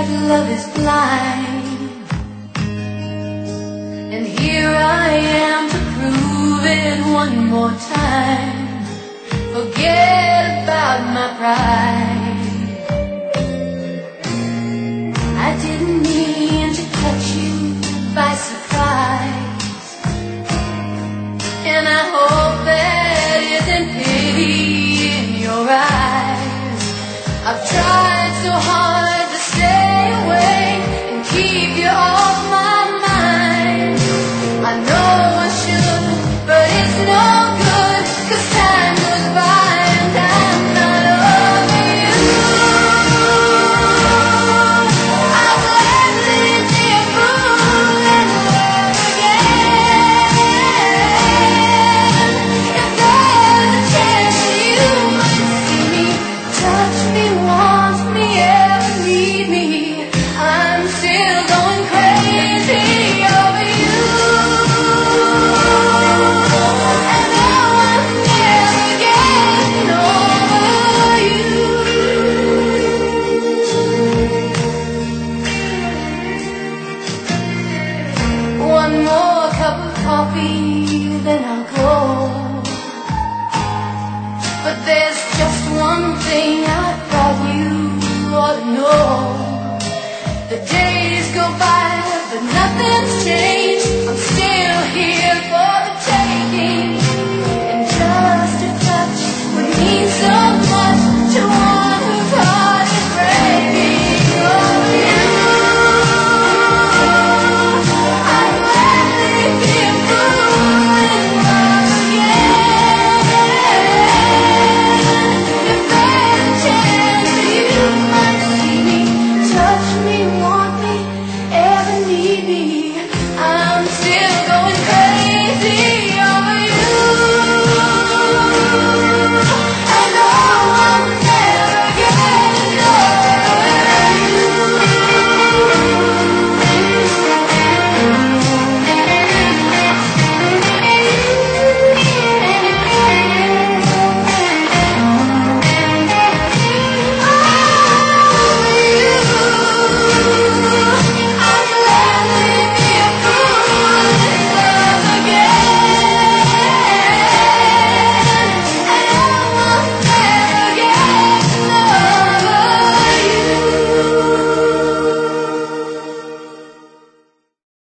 like love is blind. And here I am to prove it one more time. Forget about my pride. I didn't mean to catch you by surprise, and I hope that isn't pity in your eyes. I've tried so hard to stay away and keep you off my mind. I know I should, but it's no good, 'cause time goes by and I'm not over you. I'll gladly be a fool and love again. If there's a chance that you might see me, touch me, want me, ever need me, I'm still going crazy over you. And now I'm never getting over you. One more cup of coffee, then I'll go. But there's just one thing I thought you ought to know. The days go by, but nothing's changed. I'm still here for the taking, and just a touch would mean so much to one whose heart is breaking over you. I'd gladly be a fool and love again. If there's a chance that you might see me, touch me, want me, ever need me, I'm still